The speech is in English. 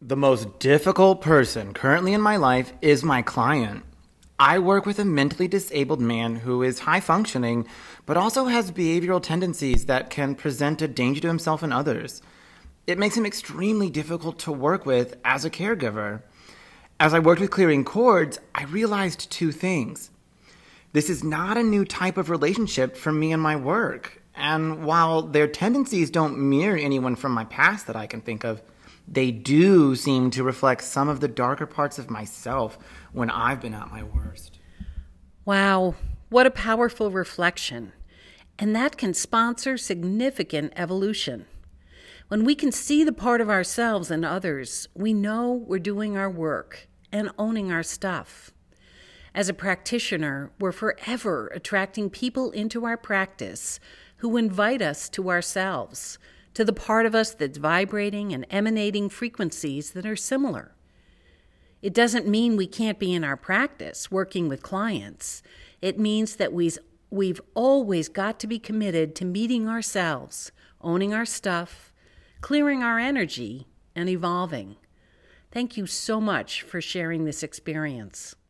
The most difficult person currently in my life is my client. I work with a mentally disabled man who is high functioning, but also has behavioral tendencies that can present a danger to himself and others. It makes him extremely difficult to work with as a caregiver. As I worked with clearing cords, I realized two things. This is not a new type of relationship for me and my work. And while their tendencies don't mirror anyone from my past that I can think of, they do seem to reflect some of the darker parts of myself when I've been at my worst. Wow, what a powerful reflection. And that can sponsor significant evolution. When we can see the part of ourselves in others, we know we're doing our work and owning our stuff. As a practitioner, we're forever attracting people into our practice who invite us to ourselves, to the part of us that's vibrating and emanating frequencies that are similar. It doesn't mean we can't be in our practice working with clients. It means that we've always got to be committed to meeting ourselves, owning our stuff, clearing our energy, and evolving. Thank you so much for sharing this experience.